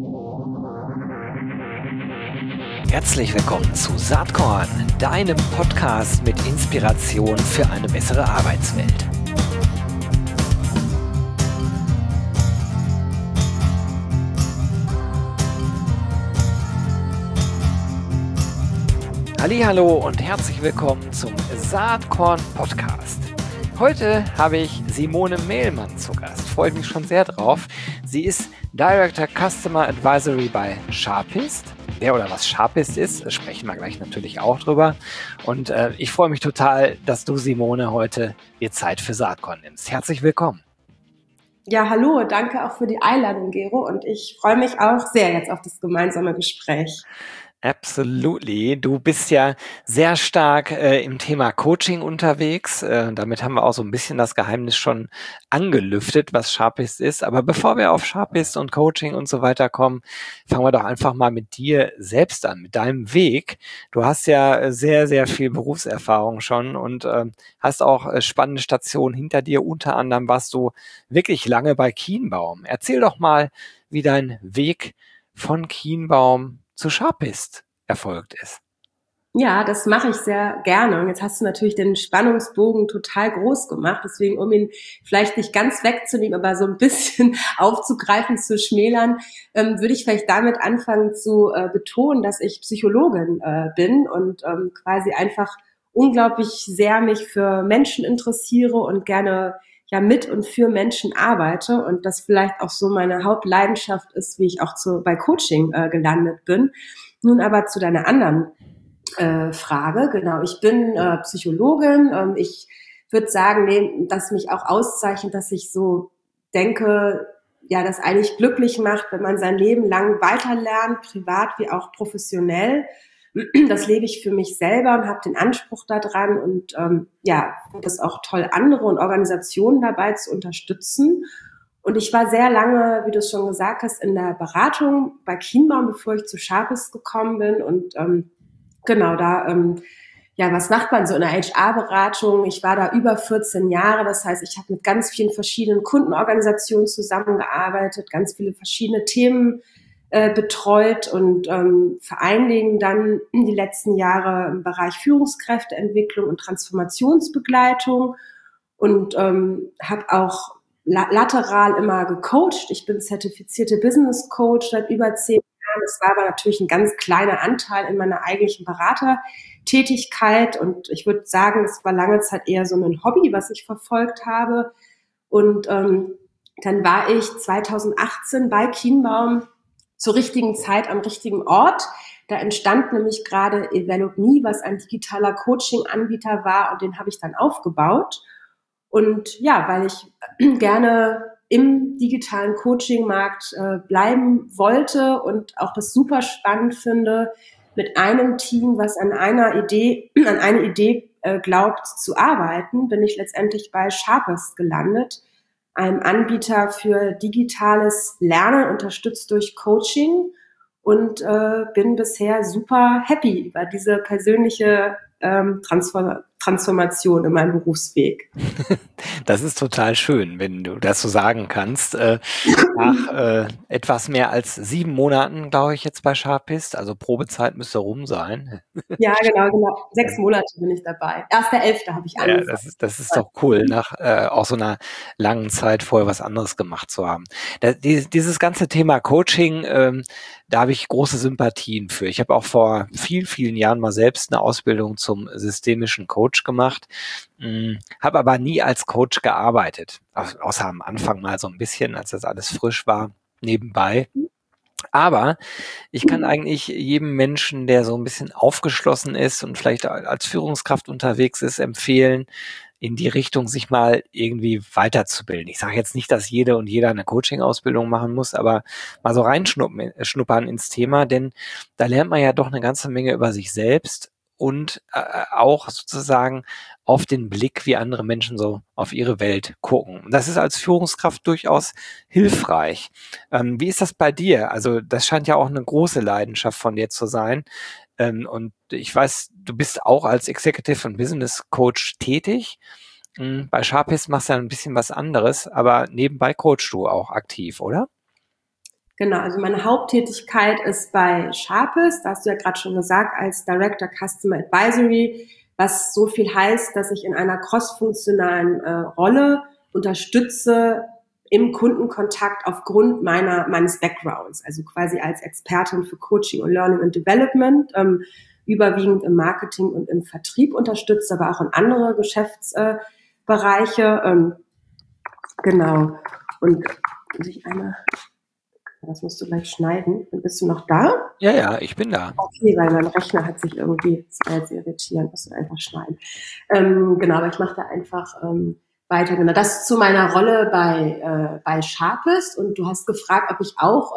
Herzlich willkommen zu Saatkorn, deinem Podcast mit Inspiration für eine bessere Arbeitswelt. Hallihallo und herzlich willkommen zum Saatkorn Podcast. Heute habe ich Simone Mehlmann zu Gast. Freue mich schon sehr drauf. Sie ist Director Customer Advisory bei Sharpist. Wer oder was Sharpist ist, sprechen wir gleich natürlich auch drüber. Und ich freue mich total, dass du, Simone, heute dir Zeit für Saatkorn nimmst. Herzlich willkommen. Ja, hallo, danke auch für die Einladung, Gero. Und ich freue mich auch sehr jetzt auf das gemeinsame Gespräch. Absolutely. Du bist ja sehr stark im Thema Coaching unterwegs. Damit haben wir auch so ein bisschen das Geheimnis schon angelüftet, was Sharpist ist. Aber bevor wir auf Sharpist und Coaching und so weiter kommen, fangen wir doch einfach mal mit dir selbst an, mit deinem Weg. Du hast ja sehr, sehr viel Berufserfahrung schon und hast auch spannende Stationen hinter dir. Unter anderem warst du wirklich lange bei Kienbaum. Erzähl doch mal, wie dein Weg von Kienbaum zu Sharpist erfolgt ist. Ja, das mache ich sehr gerne. Und jetzt hast du natürlich den Spannungsbogen total groß gemacht. Deswegen, um ihn vielleicht nicht ganz wegzunehmen, aber so ein bisschen aufzugreifen, zu schmälern, würde ich vielleicht damit anfangen zu betonen, dass ich Psychologin bin und quasi einfach unglaublich sehr mich für Menschen interessiere und gerne ja mit und für Menschen arbeite und das vielleicht auch so meine Hauptleidenschaft ist, wie ich auch bei Coaching gelandet bin. Nun aber zu deiner anderen Frage. Genau, ich bin Psychologin. Ich würde sagen, dass mich auch auszeichnet, dass ich so denke, ja, das eigentlich glücklich macht, wenn man sein Leben lang weiterlernt, privat wie auch professionell. Das lebe ich für mich selber und habe den Anspruch daran und ja, finde es auch toll, andere und Organisationen dabei zu unterstützen. Und ich war sehr lange, wie du es schon gesagt hast, in der Beratung bei Kienbaum, bevor ich zu Sharpist gekommen bin. Und genau, ja, was macht man so in der HR-Beratung? Ich war da über 14 Jahre, das heißt, ich habe mit ganz vielen verschiedenen Kundenorganisationen zusammengearbeitet, ganz viele verschiedene Themen betreut und vor allen Dingen dann die letzten Jahre im Bereich Führungskräfteentwicklung und Transformationsbegleitung und habe auch lateral immer gecoacht. Ich bin zertifizierte Business Coach seit über 10 Jahren. Das war aber natürlich ein ganz kleiner Anteil in meiner eigentlichen Beratertätigkeit und ich würde sagen, es war lange Zeit eher so ein Hobby, was ich verfolgt habe. Und dann war ich 2018 bei Kienbaum zur richtigen Zeit am richtigen Ort. Da entstand nämlich gerade Evalup.me, was ein digitaler Coaching-Anbieter war und den habe ich dann aufgebaut. Und ja, weil ich gerne im digitalen Coaching-Markt bleiben wollte und auch das super spannend finde, mit einem Team, was an eine Idee glaubt zu arbeiten, bin ich letztendlich bei Sharpist gelandet, einem Anbieter für digitales Lernen, unterstützt durch Coaching und bin bisher super happy über diese persönliche Transformation in meinem Berufsweg. Das ist total schön, wenn du das so sagen kannst. Nach etwas mehr als 7 Monaten, glaube ich, jetzt bei Sharpist, also Probezeit müsste rum sein. Ja, genau. 6 Monate bin ich dabei. 1.11. habe ich angefangen. Ja, das ist doch cool, nach auch so einer langen Zeit vorher was anderes gemacht zu haben. Dieses ganze Thema Coaching, da habe ich große Sympathien für. Ich habe auch vor vielen Jahren mal selbst eine Ausbildung zum systemischen Coach gemacht, habe aber nie als Coach gearbeitet, außer am Anfang mal so ein bisschen, als das alles frisch war, nebenbei. Aber ich kann eigentlich jedem Menschen, der so ein bisschen aufgeschlossen ist und vielleicht als Führungskraft unterwegs ist, empfehlen, in die Richtung sich mal irgendwie weiterzubilden. Ich sage jetzt nicht, dass jede und jeder eine Coaching-Ausbildung machen muss, aber mal so reinschnuppern ins Thema, denn da lernt man ja doch eine ganze Menge über sich selbst und auch sozusagen auf den Blick, wie andere Menschen so auf ihre Welt gucken. Und das ist als Führungskraft durchaus hilfreich. Wie ist das bei dir? Also das scheint ja auch eine große Leidenschaft von dir zu sein. Und ich weiß, du bist auch als Executive und Business Coach tätig. Bei Sharpist machst du ja ein bisschen was anderes, aber nebenbei coachst du auch aktiv, oder? Genau, also meine Haupttätigkeit ist bei Sharpest, da hast du ja gerade schon gesagt, als Director Customer Advisory, was so viel heißt, dass ich in einer crossfunktionalen Rolle unterstütze im Kundenkontakt aufgrund meines Backgrounds, also quasi als Expertin für Coaching und Learning and Development, überwiegend im Marketing und im Vertrieb unterstützt, aber auch in andere Geschäftsbereiche. Genau. Und das musst du gleich schneiden. Bist du noch da? Ja, ja, ich bin da. Okay, weil mein Rechner hat sich irgendwie, das war jetzt irritierend, musst du einfach schneiden. Genau, aber ich mache da einfach weiter. Genau, das zu meiner Rolle bei Sharpest. Und du hast gefragt, ob ich auch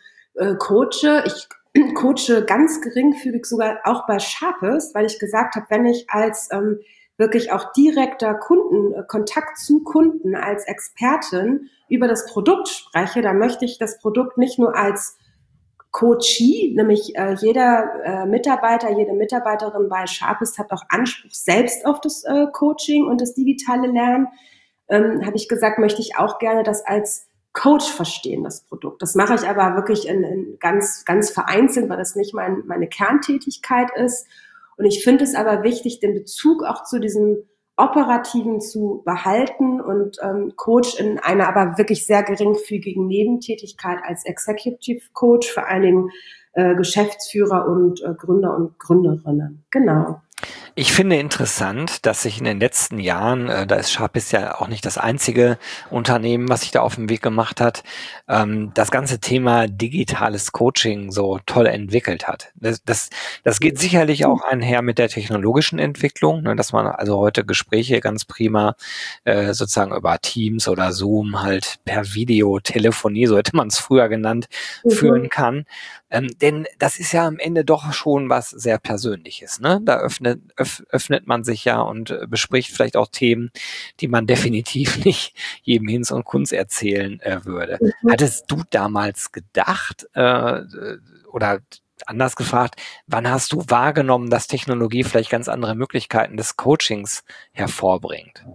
coache. Ich coache ganz geringfügig sogar auch bei Sharpest, weil ich gesagt habe, wenn ich als wirklich auch direkter Kontakt zu Kunden als Expertin über das Produkt spreche, dann möchte ich das Produkt nicht nur als Coachee, nämlich jeder Mitarbeiter, jede Mitarbeiterin bei Sharpest hat auch Anspruch selbst auf das Coaching und das digitale Lernen, habe ich gesagt, möchte ich auch gerne das als Coach verstehen, das Produkt. Das mache ich aber wirklich in ganz, ganz vereinzelt, weil das nicht meine Kerntätigkeit ist. Und ich finde es aber wichtig, den Bezug auch zu diesem Operativen zu behalten und Coach in einer aber wirklich sehr geringfügigen Nebentätigkeit als Executive Coach, vor allen Dingen Geschäftsführer und Gründer und Gründerinnen. Genau. Ich finde interessant, dass sich in den letzten Jahren, da ist Sharpest ja auch nicht das einzige Unternehmen, was sich da auf den Weg gemacht hat, das ganze Thema digitales Coaching so toll entwickelt hat. Das geht sicherlich auch einher mit der technologischen Entwicklung, ne, dass man also heute Gespräche ganz prima sozusagen über Teams oder Zoom halt per Videotelefonie, so hätte man es früher genannt, führen kann. Denn das ist ja am Ende doch schon was sehr Persönliches, ne? Da öffnet man sich ja und bespricht vielleicht auch Themen, die man definitiv nicht jedem Hinz und Kunz erzählen würde. Hattest du damals gedacht oder anders gefragt, wann hast du wahrgenommen, dass Technologie vielleicht ganz andere Möglichkeiten des Coachings hervorbringt?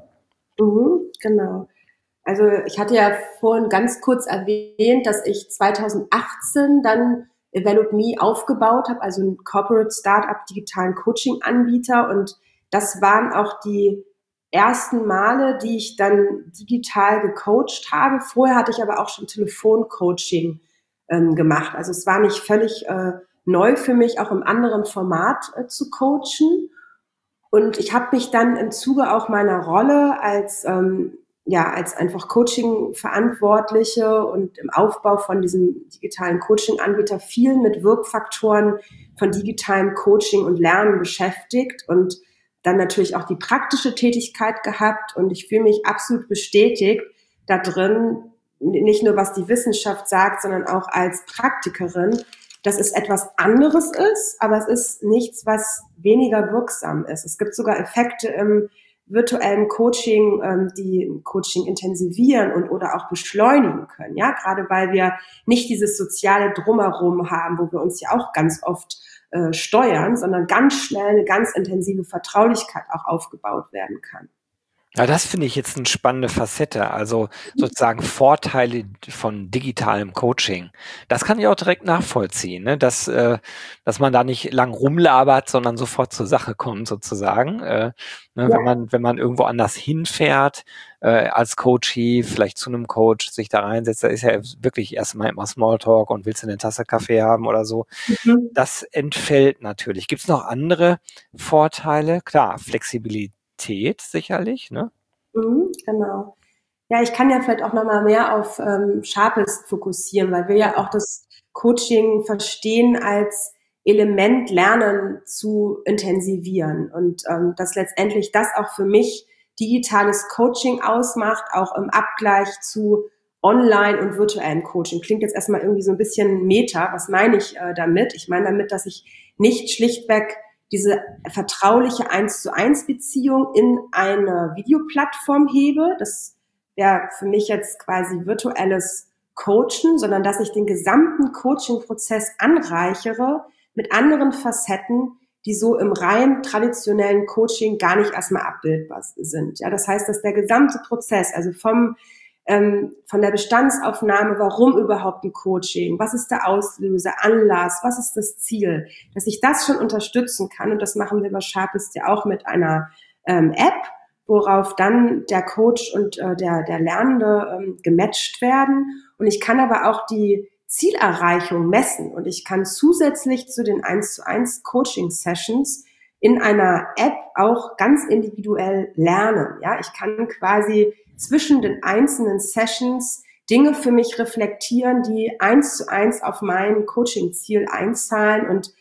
Genau. Also ich hatte ja vorhin ganz kurz erwähnt, dass ich 2018 dann Evaluate Me aufgebaut habe, also ein Corporate Startup digitalen Coaching-Anbieter. Und das waren auch die ersten Male, die ich dann digital gecoacht habe. Vorher hatte ich aber auch schon Telefoncoaching gemacht. Also es war nicht völlig neu für mich, auch im anderen Format zu coachen. Und ich habe mich dann im Zuge auch meiner Rolle als als einfach Coaching-Verantwortliche und im Aufbau von diesem digitalen Coaching-Anbieter viel mit Wirkfaktoren von digitalem Coaching und Lernen beschäftigt und dann natürlich auch die praktische Tätigkeit gehabt. Und ich fühle mich absolut bestätigt da drin, nicht nur was die Wissenschaft sagt, sondern auch als Praktikerin, dass es etwas anderes ist, aber es ist nichts, was weniger wirksam ist. Es gibt sogar Effekte im virtuellen Coaching, die Coaching intensivieren und oder auch beschleunigen können. Ja, gerade weil wir nicht dieses soziale Drumherum haben, wo wir uns ja auch ganz oft steuern, sondern ganz schnell eine ganz intensive Vertraulichkeit auch aufgebaut werden kann. Ja, das finde ich jetzt eine spannende Facette, also sozusagen Vorteile von digitalem Coaching. Das kann ich auch direkt nachvollziehen, ne? Dass man da nicht lang rumlabert, sondern sofort zur Sache kommt sozusagen. Ne? Ja. Wenn man irgendwo anders hinfährt, als Coachee, vielleicht zu einem Coach, sich da reinsetzt, da ist ja wirklich erstmal immer Smalltalk und willst du eine Tasse Kaffee haben oder so. Das entfällt natürlich. Gibt es noch andere Vorteile? Klar, Flexibilität sicherlich, ne? Genau. Ja, ich kann ja vielleicht auch nochmal mehr auf Sharpest fokussieren, weil wir ja auch das Coaching verstehen als Element Lernen zu intensivieren und dass letztendlich das auch für mich digitales Coaching ausmacht, auch im Abgleich zu Online- und virtuellem Coaching. Klingt jetzt erstmal irgendwie so ein bisschen meta. Was meine ich damit? Ich meine damit, dass ich nicht schlichtweg diese vertrauliche 1:1 Beziehung in eine Videoplattform hebe. Das wäre für mich jetzt quasi virtuelles Coachen, sondern dass ich den gesamten Coaching-Prozess anreichere mit anderen Facetten, die so im rein traditionellen Coaching gar nicht erstmal abbildbar sind. Ja, das heißt, dass der gesamte Prozess, also vom von der Bestandsaufnahme, warum überhaupt ein Coaching, was ist der Auslöser, Anlass, was ist das Ziel, dass ich das schon unterstützen kann. Und das machen wir bei Sharpist ja auch mit einer App, worauf dann der Coach und der Lernende gematcht werden. Und ich kann aber auch die Zielerreichung messen. Und ich kann zusätzlich zu den 1:1 Coaching-Sessions in einer App auch ganz individuell lernen. Ja, ich kann quasi zwischen den einzelnen Sessions Dinge für mich reflektieren, die 1:1 auf mein Coaching-Ziel einzahlen. Und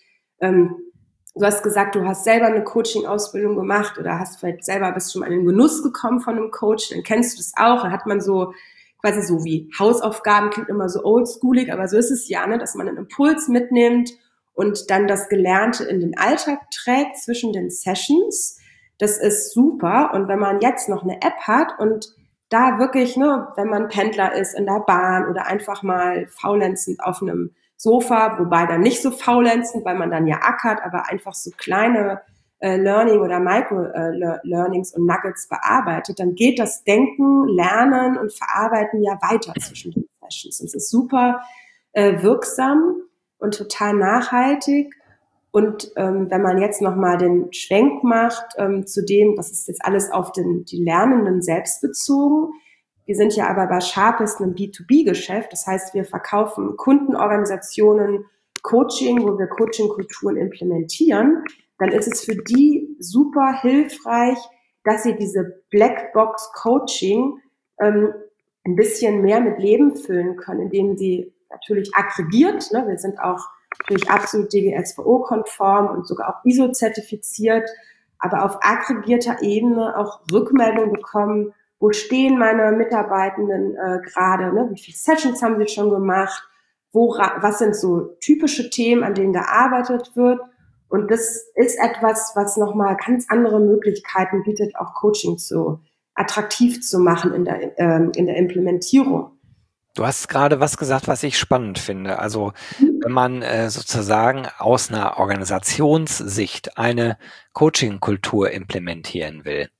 du hast gesagt, du hast selber eine Coaching-Ausbildung gemacht oder hast vielleicht selber bist schon mal in den Genuss gekommen von einem Coach, dann kennst du das auch. Dann hat man so quasi so wie Hausaufgaben, klingt immer so oldschoolig, aber so ist es ja, ne, dass man einen Impuls mitnimmt und dann das Gelernte in den Alltag trägt zwischen den Sessions. Das ist super. Und wenn man jetzt noch eine App hat und da wirklich, ne, wenn man Pendler ist in der Bahn oder einfach mal faulenzend auf einem Sofa, wobei dann nicht so faulenzend, weil man dann ja ackert, aber einfach so kleine Learning oder Micro-Learnings und Nuggets bearbeitet, dann geht das Denken, Lernen und Verarbeiten ja weiter zwischen den Sessions. Und es ist super wirksam und total nachhaltig. Und wenn man jetzt nochmal den Schwenk macht zu dem, das ist jetzt alles auf die Lernenden selbst bezogen. Wir sind ja aber bei Sharpist ein B2B-Geschäft. Das heißt, wir verkaufen Kundenorganisationen Coaching, wo wir Coaching-Kulturen implementieren. Dann ist es für die super hilfreich, dass sie diese Blackbox-Coaching ein bisschen mehr mit Leben füllen können, indem sie natürlich aggregiert, ne, wir sind auch natürlich absolut DGSVO-konform und sogar auch ISO-zertifiziert, aber auf aggregierter Ebene auch Rückmeldung bekommen, wo stehen meine Mitarbeitenden gerade, ne, wie viele Sessions haben sie schon gemacht, was sind so typische Themen, an denen gearbeitet wird. Und das ist etwas, was nochmal ganz andere Möglichkeiten bietet, auch Coaching attraktiv zu machen in der Implementierung. Du hast gerade was gesagt, was ich spannend finde. Also wenn man sozusagen aus einer Organisationssicht eine Coaching-Kultur implementieren will.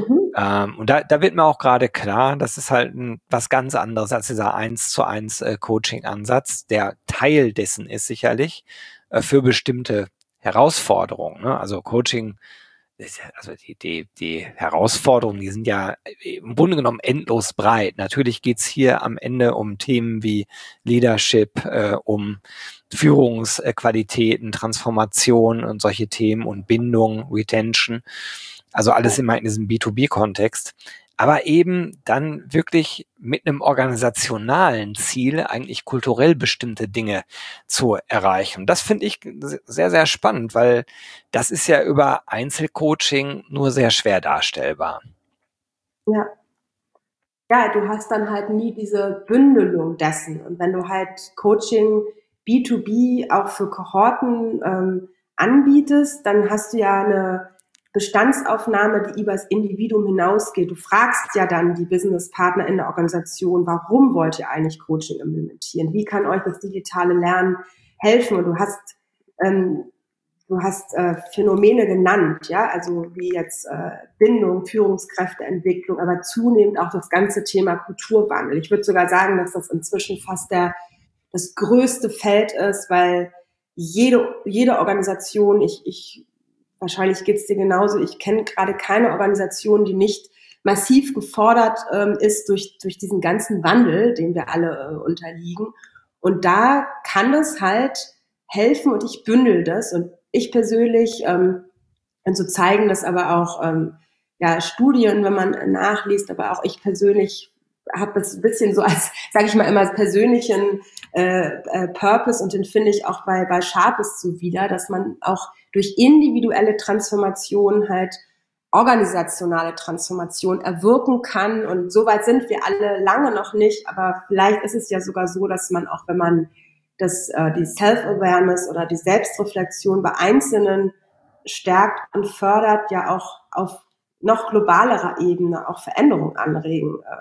Und da wird mir auch gerade klar, das ist halt was ganz anderes als dieser 1:1 Coaching-Ansatz, der Teil dessen ist sicherlich für bestimmte Herausforderungen. Ne? Also Coaching, also die Herausforderungen, die sind ja im Grunde genommen endlos breit. Natürlich geht's hier am Ende um Themen wie Leadership, um Führungsqualitäten, Transformation und solche Themen und Bindung, Retention. Also alles immer in diesem B2B-Kontext. Aber eben dann wirklich mit einem organisationalen Ziel eigentlich kulturell bestimmte Dinge zu erreichen. Das finde ich sehr, sehr spannend, weil das ist ja über Einzelcoaching nur sehr schwer darstellbar. Ja. Ja, du hast dann halt nie diese Bündelung dessen. Und wenn du halt Coaching B2B auch für Kohorten anbietest, dann hast du ja eine Bestandsaufnahme, die über das Individuum hinausgeht. Du fragst ja dann die Businesspartner in der Organisation, warum wollt ihr eigentlich Coaching implementieren? Wie kann euch das digitale Lernen helfen? Und du hast Phänomene genannt, ja, also wie jetzt Bindung, Führungskräfteentwicklung, aber zunehmend auch das ganze Thema Kulturwandel. Ich würde sogar sagen, dass das inzwischen fast das größte Feld ist, weil jede Organisation, wahrscheinlich geht's dir genauso, ich kenne gerade keine Organisation, die nicht massiv gefordert ist durch diesen ganzen Wandel, den wir alle unterliegen. Und da kann es halt helfen und ich bündel das. Und ich persönlich, und so zeigen das aber auch Studien, wenn man nachliest, aber auch ich persönlich habe das ein bisschen so als, sage ich mal immer, als persönlichen Purpose und den finde ich auch bei Sharpist so wieder, dass man auch durch individuelle Transformation halt organisationale Transformation erwirken kann. Und so weit sind wir alle lange noch nicht, aber vielleicht ist es ja sogar so, dass man auch, wenn man die Self-Awareness oder die Selbstreflexion bei Einzelnen stärkt und fördert, ja auch auf noch globalerer Ebene auch Veränderungen anregen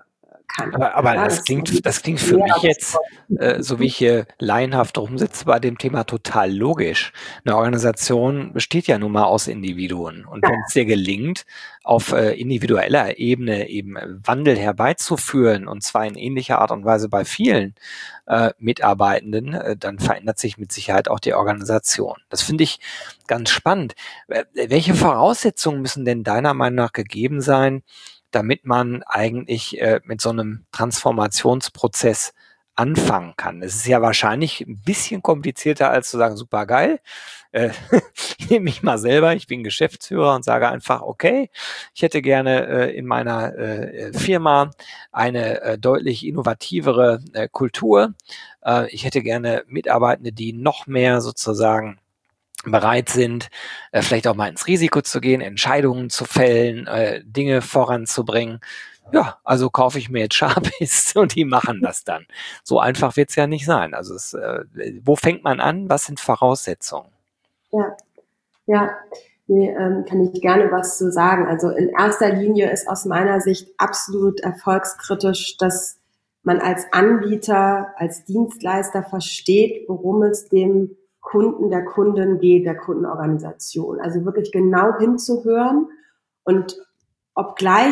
kann. Aber Ja, das klingt für mich jetzt, so wie ich hier laienhaft rumsitze, bei dem Thema total logisch. Eine Organisation besteht ja nun mal aus Individuen. Und wenn es dir gelingt, auf individueller Ebene eben Wandel herbeizuführen, und zwar in ähnlicher Art und Weise bei vielen Mitarbeitenden, dann verändert sich mit Sicherheit auch die Organisation. Das finde ich ganz spannend. Welche Voraussetzungen müssen denn deiner Meinung nach gegeben sein, damit man eigentlich mit so einem Transformationsprozess anfangen kann? Es ist ja wahrscheinlich ein bisschen komplizierter, als zu sagen, super geil. Ich nehme mich mal selber, ich bin Geschäftsführer und sage einfach, okay, ich hätte gerne in meiner Firma eine deutlich innovativere Kultur. Ich hätte gerne Mitarbeitende, die noch mehr sozusagen bereit sind, vielleicht auch mal ins Risiko zu gehen, Entscheidungen zu fällen, Dinge voranzubringen. Ja, also kaufe ich mir jetzt Sharpists und die machen das dann. So einfach wird's ja nicht sein. Also wo fängt man an? Was sind Voraussetzungen? Ja, ja. Nee, kann ich gerne was zu sagen. Also in erster Linie ist aus meiner Sicht absolut erfolgskritisch, dass man als Anbieter, als Dienstleister versteht, worum es dem Kunden, der Kundin geht, der Kundenorganisation. Also wirklich genau hinzuhören und obgleich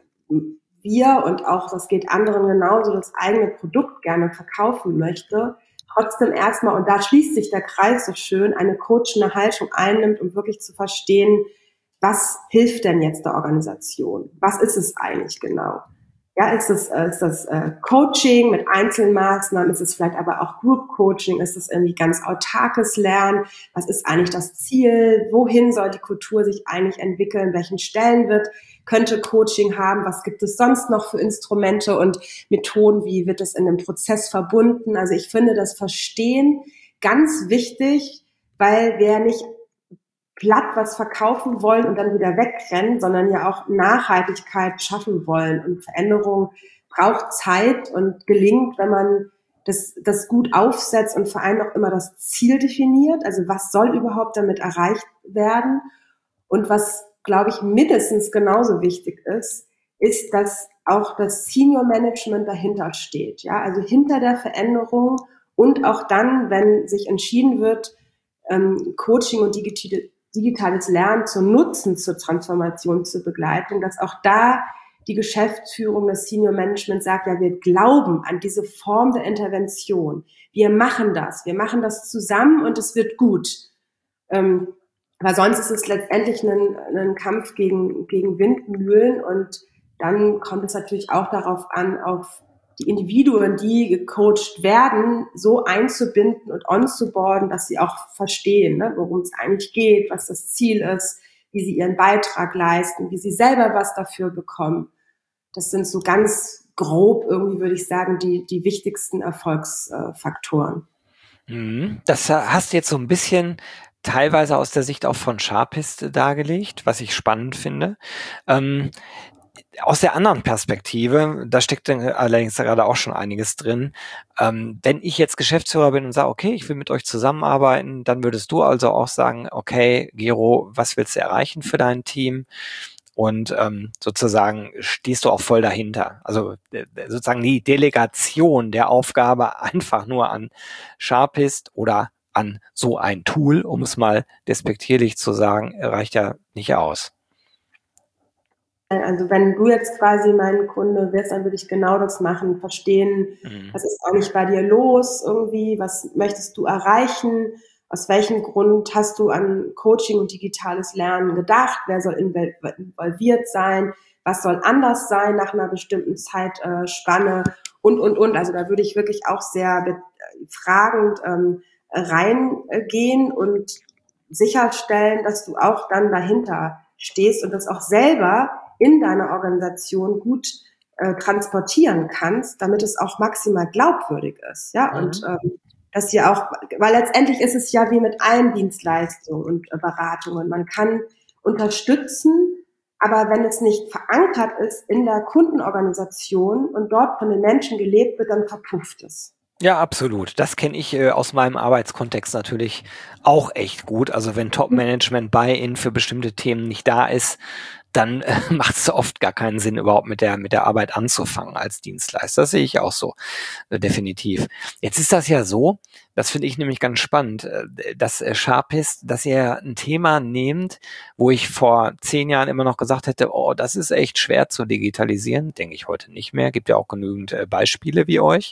wir und auch, das geht anderen genauso, das eigene Produkt gerne verkaufen möchte, trotzdem erstmal, und da schließt sich der Kreis so schön, eine coachende Haltung einnimmt, um wirklich zu verstehen, was hilft denn jetzt der Organisation? Was ist es eigentlich genau? Ja, ist das Coaching mit Einzelmaßnahmen? Ist es vielleicht aber auch Group Coaching? Ist es irgendwie ganz autarkes Lernen? Was ist eigentlich das Ziel? Wohin soll die Kultur sich eigentlich entwickeln? Welchen Stellenwert könnte Coaching haben? Was gibt es sonst noch für Instrumente und Methoden? Wie wird es in dem Prozess verbunden? Also ich finde das Verstehen ganz wichtig, weil wer nicht platt was verkaufen wollen und dann wieder wegrennen, sondern ja auch Nachhaltigkeit schaffen wollen. Und Veränderung braucht Zeit und gelingt, wenn man das gut aufsetzt und vor allem auch immer das Ziel definiert. Also was soll überhaupt damit erreicht werden? Und was, glaube ich, mindestens genauso wichtig ist, dass auch das Senior Management dahinter steht. Ja, also hinter der Veränderung und auch dann, wenn sich entschieden wird, Coaching und digitales Lernen zu nutzen, zur Transformation, zur Begleitung, dass auch da die Geschäftsführung, das Senior Management sagt, ja, wir glauben an diese Form der Intervention. Wir machen das zusammen und es wird gut. Weil sonst ist es letztendlich ein Kampf gegen Windmühlen und dann kommt es natürlich auch darauf an, auf die Individuen, die gecoacht werden, so einzubinden und onzuboarden, dass sie auch verstehen, ne, worum es eigentlich geht, was das Ziel ist, wie sie ihren Beitrag leisten, wie sie selber was dafür bekommen. Das sind so ganz grob irgendwie, würde ich sagen, die wichtigsten Erfolgsfaktoren. Das hast du jetzt so ein bisschen teilweise aus der Sicht auch von Sharpist dargelegt, was ich spannend finde. Aus der anderen Perspektive, da steckt dann allerdings gerade auch schon einiges drin. Wenn ich jetzt Geschäftsführer bin und sage, okay, ich will mit euch zusammenarbeiten, dann würdest du also auch sagen, okay, Gero, was willst du erreichen für dein Team? Und sozusagen stehst du auch voll dahinter. Also sozusagen die Delegation der Aufgabe einfach nur an Sharpist oder an so ein Tool, um es mal despektierlich zu sagen, reicht ja nicht aus. Also wenn du jetzt quasi mein Kunde wirst, dann würde ich genau das machen, verstehen, was ist eigentlich bei dir los irgendwie, was möchtest du erreichen, aus welchem Grund hast du an Coaching und digitales Lernen gedacht, wer soll involviert sein, was soll anders sein nach einer bestimmten Zeitspanne und. Also da würde ich wirklich auch sehr fragend reingehen und sicherstellen, dass du auch dann dahinter stehst und das auch selber in deiner Organisation gut transportieren kannst, damit es auch maximal glaubwürdig ist. Ja, und dass ihr auch, weil letztendlich ist es ja wie mit allen Dienstleistungen und Beratungen. Man kann unterstützen, aber wenn es nicht verankert ist in der Kundenorganisation und dort von den Menschen gelebt wird, dann verpufft es. Ja, absolut. Das kenne ich aus meinem Arbeitskontext natürlich auch echt gut. Also wenn Top-Management Buy-in für bestimmte Themen nicht da ist, dann macht es oft gar keinen Sinn, überhaupt mit der Arbeit anzufangen als Dienstleister. Das sehe ich auch so, definitiv. Jetzt ist das ja so, das finde ich nämlich ganz spannend, dass Sharpist, dass ihr ein Thema nehmt, wo ich vor 10 Jahren immer noch gesagt hätte, oh, das ist echt schwer zu digitalisieren, denke ich heute nicht mehr. Gibt ja auch genügend Beispiele wie euch.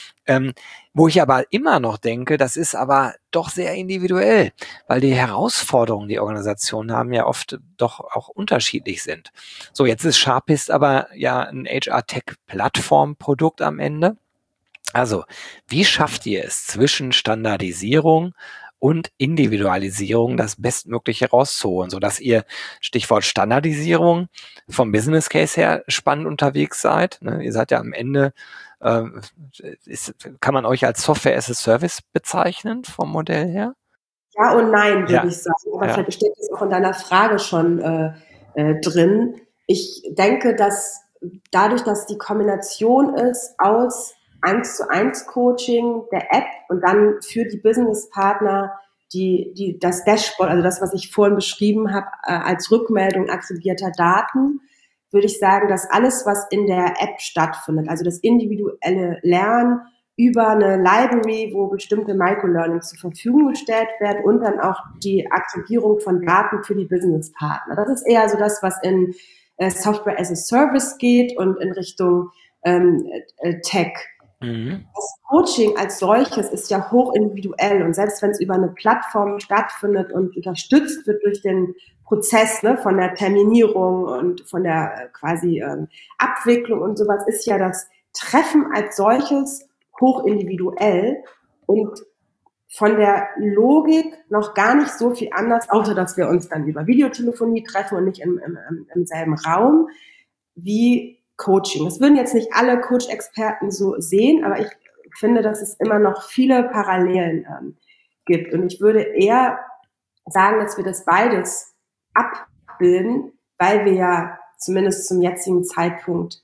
Wo ich aber immer noch denke, das ist aber doch sehr individuell, weil die Herausforderungen, die Organisationen haben, ja oft doch auch unterschiedlich sind. So, jetzt ist Sharpist aber ja ein HR-Tech-Plattform-Produkt am Ende. Also, wie schafft ihr es zwischen Standardisierung und Individualisierung das Bestmögliche rauszuholen, sodass ihr, Stichwort Standardisierung, vom Business Case her spannend unterwegs seid? Ne? Ihr seid ja am Ende, äh, kann man euch als Software as a Service bezeichnen vom Modell her? Ja und nein, würde Ja, ich sagen. Aber ja. vielleicht steht das auch in deiner Frage schon drin. Ich denke, dass dadurch, dass die Kombination ist aus 1:1 Coaching der App und dann für die Businesspartner das Dashboard, also das, was ich vorhin beschrieben habe, als Rückmeldung aggregierter Daten, würde ich sagen, dass alles, was in der App stattfindet, also das individuelle Lernen über eine Library, wo bestimmte Microlearning zur Verfügung gestellt werden und dann auch die Aggregierung von Daten für die Businesspartner. Das ist eher so das, was in Software as a Service geht und in Richtung Tech. Das Coaching als solches ist ja hoch individuell und selbst wenn es über eine Plattform stattfindet und unterstützt wird durch den Prozess, ne, von der Terminierung und von der quasi Abwicklung und sowas, ist ja das Treffen als solches hoch individuell und von der Logik noch gar nicht so viel anders, außer dass wir uns dann über Videotelefonie treffen und nicht im selben Raum, wie Coaching. Das würden jetzt nicht alle Coach-Experten so sehen, aber ich finde, dass es immer noch viele Parallelen gibt. Und ich würde eher sagen, dass wir das beides abbilden, weil wir ja zumindest zum jetzigen Zeitpunkt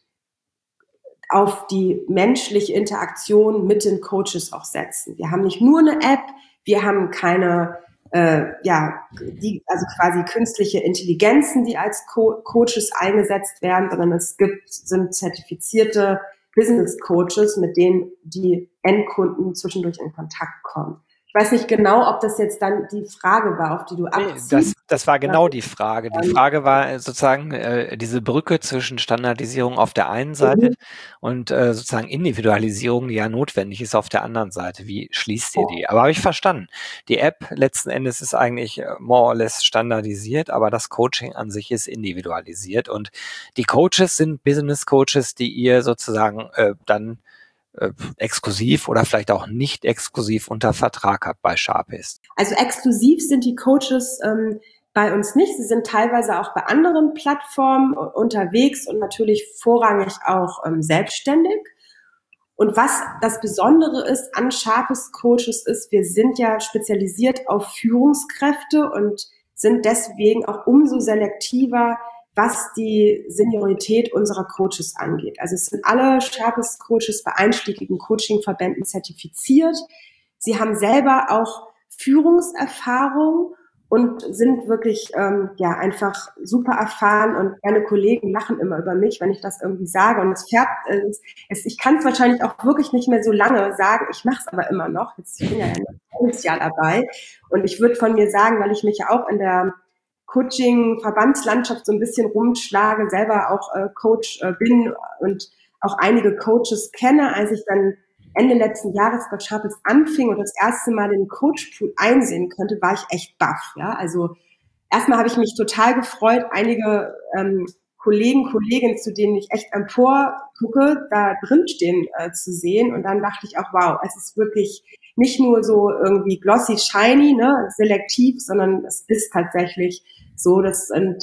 auf die menschliche Interaktion mit den Coaches auch setzen. Wir haben nicht nur eine App, wir haben keine also quasi künstliche Intelligenzen, die als Coaches eingesetzt werden, sondern sind zertifizierte Business Coaches, mit denen die Endkunden zwischendurch in Kontakt kommen. Ich weiß nicht genau, ob das jetzt dann die Frage war, auf die du abziehst. Das war genau die Frage. Die Frage war sozusagen diese Brücke zwischen Standardisierung auf der einen Seite und sozusagen Individualisierung, die ja notwendig ist auf der anderen Seite. Wie schließt ihr die? Aber habe ich verstanden. Die App letzten Endes ist eigentlich more or less standardisiert, aber das Coaching an sich ist individualisiert. Und die Coaches sind Business Coaches, die ihr sozusagen dann exklusiv oder vielleicht auch nicht exklusiv unter Vertrag habt bei Sharpist. Also exklusiv sind die Coaches bei uns nicht. Sie sind teilweise auch bei anderen Plattformen unterwegs und natürlich vorrangig auch selbstständig. Und was das Besondere ist an Sharpist Coaches ist, wir sind ja spezialisiert auf Führungskräfte und sind deswegen auch umso selektiver, was die Seniorität unserer Coaches angeht. Also es sind alle Sharpist Coaches bei einschlägigen Coachingverbänden zertifiziert. Sie haben selber auch Führungserfahrung und sind wirklich einfach super erfahren und meine Kollegen lachen immer über mich, wenn ich das irgendwie sage und ich kann es wahrscheinlich auch wirklich nicht mehr so lange sagen, ich mache es aber immer noch, ich bin ja ein halbes Jahr dabei und ich würde von mir sagen, weil ich mich ja auch in der Coaching-Verbandslandschaft so ein bisschen rumschlage, selber auch Coach bin und auch einige Coaches kenne, als ich dann Ende letzten Jahres bei Sharpist anfing und das erste Mal den Coachpool einsehen könnte, war ich echt baff. Ja? Also erstmal habe ich mich total gefreut, einige Kolleginnen, zu denen ich echt empor gucke, da drinstehen zu sehen. Und dann dachte ich auch, wow, es ist wirklich nicht nur so irgendwie glossy, shiny, ne, selektiv, sondern es ist tatsächlich so, das sind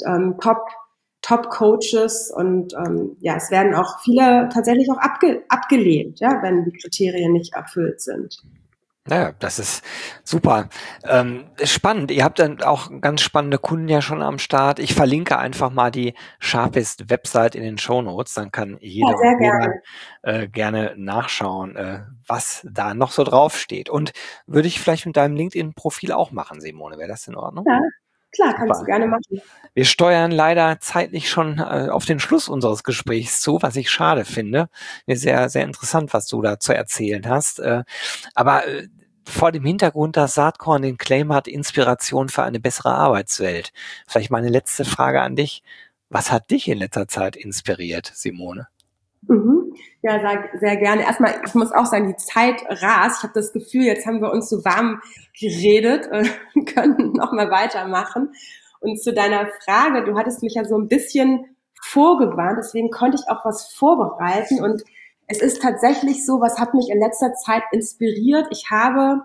Top-Coaches und es werden auch viele tatsächlich auch abgelehnt, ja, wenn die Kriterien nicht erfüllt sind. Naja, das ist super. Spannend. Ihr habt dann auch ganz spannende Kunden ja schon am Start. Ich verlinke einfach mal die Sharpist-Website in den Shownotes. Dann kann jeder gerne nachschauen, was da noch so draufsteht. Und würde ich vielleicht mit deinem LinkedIn-Profil auch machen, Simone. Wäre das in Ordnung? Ja, Klar, kannst du gerne machen. Wir steuern leider zeitlich schon auf den Schluss unseres Gesprächs zu, was ich schade finde. Sehr, sehr interessant, was du da zu erzählen hast. Aber vor dem Hintergrund, dass Saatkorn den Claim hat, Inspiration für eine bessere Arbeitswelt. Vielleicht meine letzte Frage an dich. Was hat dich in letzter Zeit inspiriert, Simone? Ja, sehr gerne. Erstmal, ich muss auch sagen, die Zeit rast. Ich habe das Gefühl, jetzt haben wir uns so warm geredet und können noch mal weitermachen. Und zu deiner Frage, du hattest mich ja so ein bisschen vorgewarnt, deswegen konnte ich auch was vorbereiten. Und es ist tatsächlich so, was hat mich in letzter Zeit inspiriert? Ich habe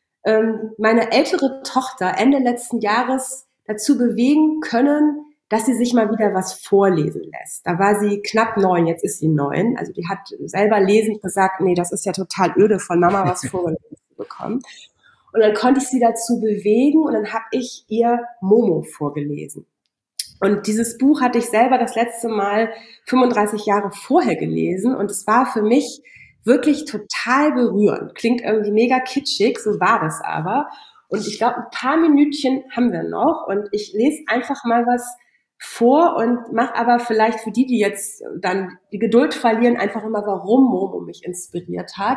meine ältere Tochter Ende letzten Jahres dazu bewegen können, dass sie sich mal wieder was vorlesen lässt. Da war sie knapp 9, jetzt ist sie 9. Also die hat selber lesend gesagt, nee, das ist ja total öde, von Mama was vorgelesen zu bekommen. Und dann konnte ich sie dazu bewegen und dann habe ich ihr Momo vorgelesen. Und dieses Buch hatte ich selber das letzte Mal 35 Jahre vorher gelesen und es war für mich wirklich total berührend. Klingt irgendwie mega kitschig, so war das aber. Und ich glaube, ein paar Minütchen haben wir noch und ich lese einfach mal was vor und mache aber vielleicht für die jetzt dann die Geduld verlieren, einfach immer, warum Momo mich inspiriert hat.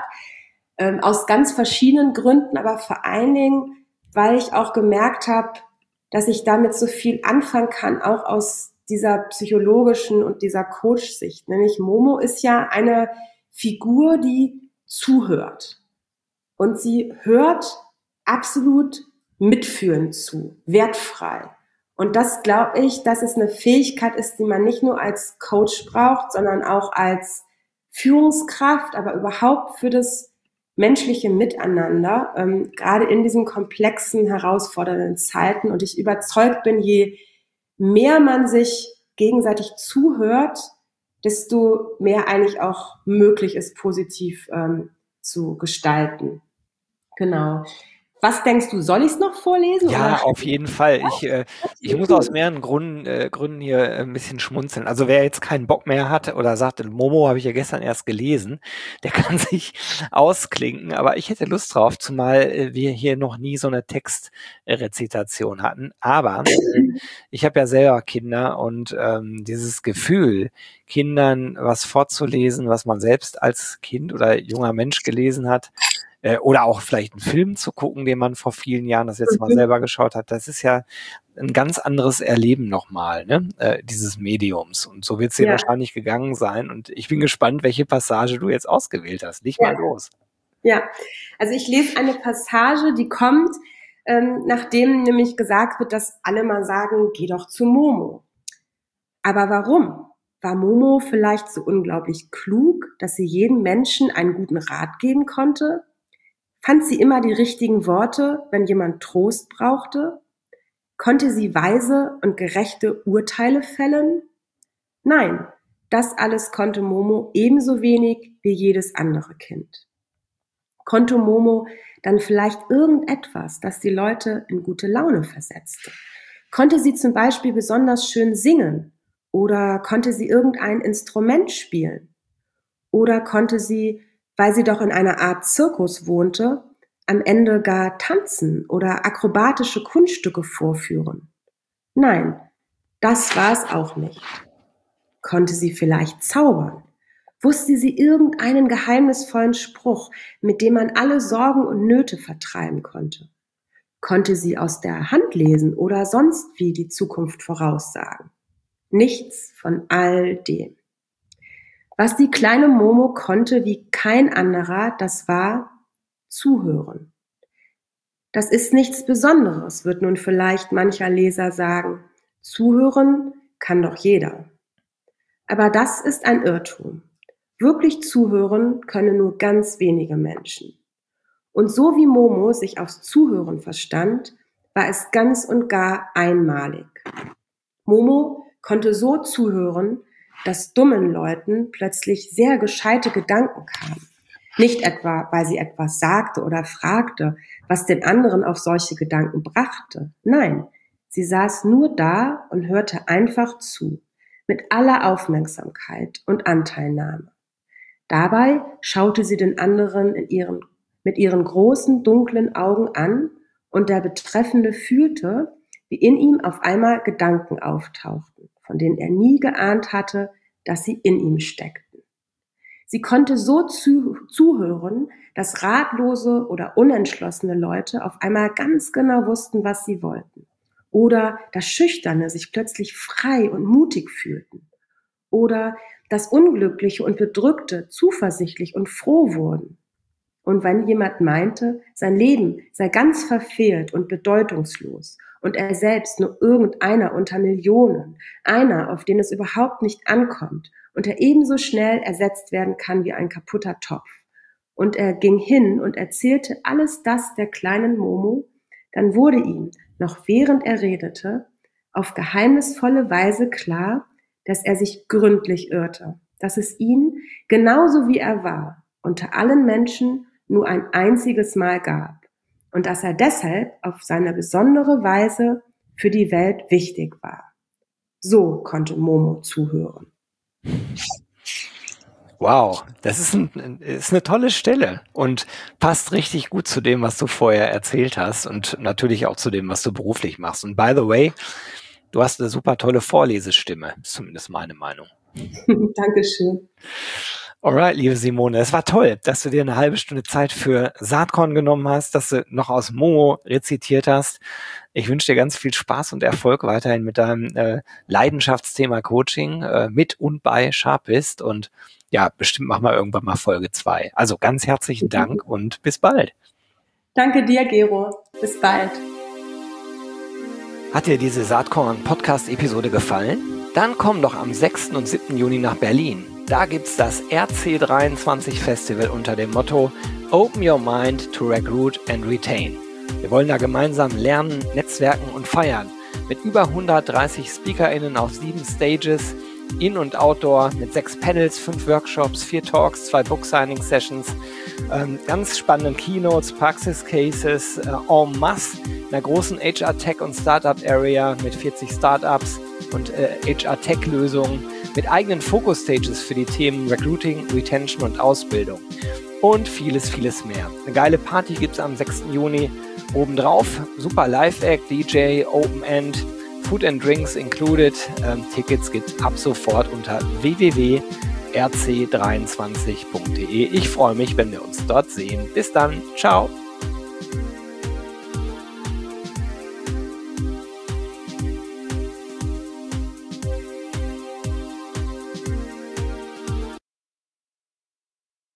Aus ganz verschiedenen Gründen, aber vor allen Dingen, weil ich auch gemerkt habe, dass ich damit so viel anfangen kann, auch aus dieser psychologischen und dieser Coach-Sicht. Nämlich Momo ist ja eine Figur, die zuhört. Und sie hört absolut mitfühlend zu, wertfrei. Und das glaube ich, dass es eine Fähigkeit ist, die man nicht nur als Coach braucht, sondern auch als Führungskraft, aber überhaupt für das menschliche Miteinander, gerade in diesen komplexen, herausfordernden Zeiten. Und ich überzeugt bin, je mehr man sich gegenseitig zuhört, desto mehr eigentlich auch möglich ist, positiv zu gestalten. Genau. Was denkst du, soll ich es noch vorlesen? Ja, oder? auf jeden Fall. Ich muss aus mehreren Gründen hier ein bisschen schmunzeln. Also wer jetzt keinen Bock mehr hat oder sagt, Momo habe ich ja gestern erst gelesen, der kann sich ausklinken. Aber ich hätte Lust drauf, zumal wir hier noch nie so eine Textrezitation hatten. Aber ich habe ja selber Kinder und dieses Gefühl, Kindern was vorzulesen, was man selbst als Kind oder junger Mensch gelesen hat, oder auch vielleicht einen Film zu gucken, den man vor vielen Jahren das letzte Mal selber geschaut hat. Das ist ja ein ganz anderes Erleben nochmal, ne? Dieses Mediums. Und so wird es dir Ja, wahrscheinlich gegangen sein. Und ich bin gespannt, welche Passage du jetzt ausgewählt hast. Leg mal ja, los. ja. Also ich lese eine Passage, die kommt, nachdem nämlich gesagt wird, dass alle mal sagen, geh doch zu Momo. Aber warum? War Momo vielleicht so unglaublich klug, dass sie jedem Menschen einen guten Rat geben konnte? Fand sie immer die richtigen Worte, wenn jemand Trost brauchte? Konnte sie weise und gerechte Urteile fällen? Nein, das alles konnte Momo ebenso wenig wie jedes andere Kind. Konnte Momo dann vielleicht irgendetwas, das die Leute in gute Laune versetzte? Konnte sie zum Beispiel besonders schön singen? Oder konnte sie irgendein Instrument spielen? Oder konnte sie, weil sie doch in einer Art Zirkus wohnte, am Ende gar tanzen oder akrobatische Kunststücke vorführen? Nein, das war es auch nicht. Konnte sie vielleicht zaubern? Wusste sie irgendeinen geheimnisvollen Spruch, mit dem man alle Sorgen und Nöte vertreiben konnte? Konnte sie aus der Hand lesen oder sonst wie die Zukunft voraussagen? Nichts von all dem. Was die kleine Momo konnte wie kein anderer, das war zuhören. Das ist nichts Besonderes, wird nun vielleicht mancher Leser sagen. Zuhören kann doch jeder. Aber das ist ein Irrtum. Wirklich zuhören können nur ganz wenige Menschen. Und so wie Momo sich aufs Zuhören verstand, war es ganz und gar einmalig. Momo konnte so zuhören, dass dummen Leuten plötzlich sehr gescheite Gedanken kamen. Nicht etwa, weil sie etwas sagte oder fragte, was den anderen auf solche Gedanken brachte. Nein, sie saß nur da und hörte einfach zu, mit aller Aufmerksamkeit und Anteilnahme. Dabei schaute sie den anderen mit ihren großen, dunklen Augen an und der Betreffende fühlte, wie in ihm auf einmal Gedanken auftauchten, von denen er nie geahnt hatte, dass sie in ihm steckten. Sie konnte so zuhören, dass ratlose oder unentschlossene Leute auf einmal ganz genau wussten, was sie wollten. Oder dass Schüchterne sich plötzlich frei und mutig fühlten. Oder dass Unglückliche und Bedrückte zuversichtlich und froh wurden. Und wenn jemand meinte, sein Leben sei ganz verfehlt und bedeutungslos und er selbst nur irgendeiner unter Millionen, einer, auf den es überhaupt nicht ankommt und er ebenso schnell ersetzt werden kann wie ein kaputter Topf. Und er ging hin und erzählte alles das der kleinen Momo, dann wurde ihm, noch während er redete, auf geheimnisvolle Weise klar, dass er sich gründlich irrte, dass es ihn, genauso wie er war, unter allen Menschen nur ein einziges Mal gab und dass er deshalb auf seine besondere Weise für die Welt wichtig war. So konnte Momo zuhören. Wow, das ist eine tolle Stelle und passt richtig gut zu dem, was du vorher erzählt hast und natürlich auch zu dem, was du beruflich machst. Und by the way, du hast eine super tolle Vorlesestimme, ist zumindest meine Meinung. Dankeschön. Alright, liebe Simone, es war toll, dass du dir eine halbe Stunde Zeit für Saatkorn genommen hast, dass du noch aus Momo rezitiert hast. Ich wünsche dir ganz viel Spaß und Erfolg weiterhin mit deinem Leidenschaftsthema Coaching mit und bei Sharpist und ja, bestimmt machen wir irgendwann mal Folge 2. Also ganz herzlichen Dank und bis bald. Danke dir, Gero. Bis bald. Hat dir diese Saatkorn-Podcast-Episode gefallen? Dann komm doch am 6. und 7. Juni nach Berlin. Da gibt's das RC23 Festival unter dem Motto Open Your Mind to Recruit and Retain. Wir wollen da gemeinsam lernen, netzwerken und feiern. Mit über 130 SpeakerInnen auf 7 Stages, In- und Outdoor, mit 6 Panels, 5 Workshops, 4 Talks, 2 Book-Signing-Sessions, ganz spannenden Keynotes, Praxis-Cases, en masse, in einer großen HR-Tech- und Startup-Area mit 40 Startups und HR-Tech-Lösungen, mit eigenen Focus-Stages für die Themen Recruiting, Retention und Ausbildung und vieles, vieles mehr. Eine geile Party gibt's am 6. Juni obendrauf, super Live-Act, DJ, Open-End, Food and Drinks included. Tickets gibt's ab sofort unter www.rc23.de. Ich freue mich, wenn wir uns dort sehen. Bis dann, ciao!